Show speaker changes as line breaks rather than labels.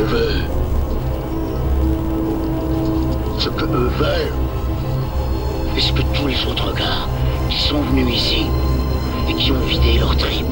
veux ce que eux veulent. Et ce que tous les autres gars qui sont venus ici et qui ont vidé leur trip